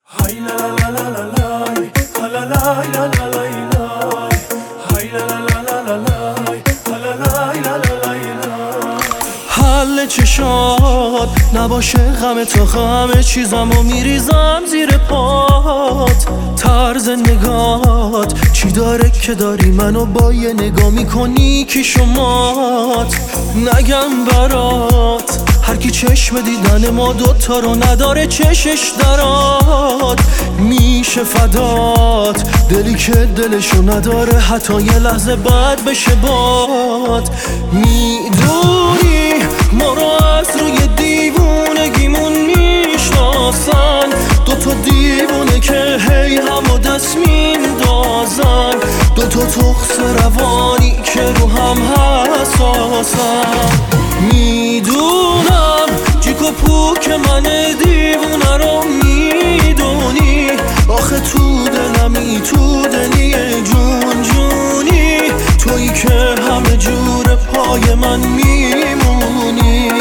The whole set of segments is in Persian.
حل چشات نباشه غم تو همه چیزمو میریزم زیر پات. طرز نگات چی داره که داری منو با یه نگاه میکنی کی شمات. نگم برات هر کی چشم دیدن ما دوتا رو نداره چشش درات. میشه فدات دلی که دلشو نداره حتی یه لحظه بعد بشه باد. میدونی ما رو از روی دیوونگیمون میشناسن، دوتا دیوونه که هی همو دست میندازن، دوتا تخص روانی که رو هم حساسن. میدونم جیک و پوک من دیوونه رو میدونی، آخه تو دلمی تو دلی جون جونی، تویی که همه جور پای من میمونی.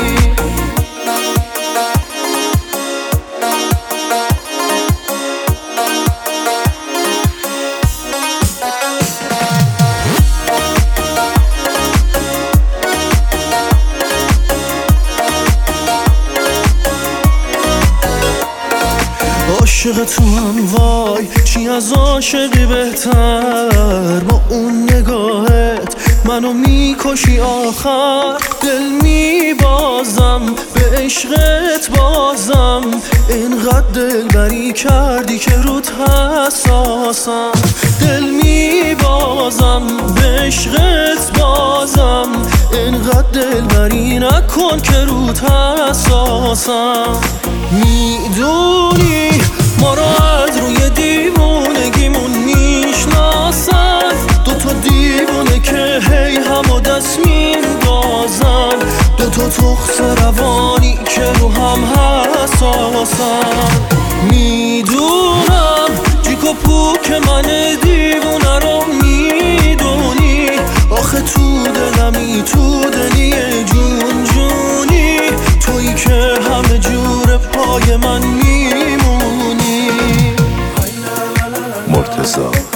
عاشق تو هم وای چی از عاشقی بهتر، با اون نگاهت منو میکشی آخر. دل میبازم به عشقت بازم، اینقدر دلبری کردی که روت حساسم. دل میبازم به عشقت بازم، اینقدر دلبری نکن که روت حساسم. میدونی ما رو از روی دیوونگیمون میشناسن، دوتا دیوونه که هی همو دست میندازن، دوتا تخص روانی که رو هم حساسن. میدونم جیک و پوک من دیوونه رو میدونی، آخه تو دلمی تو دلی جون جونی، تویی که همه جور پای من میمونی. مرتضی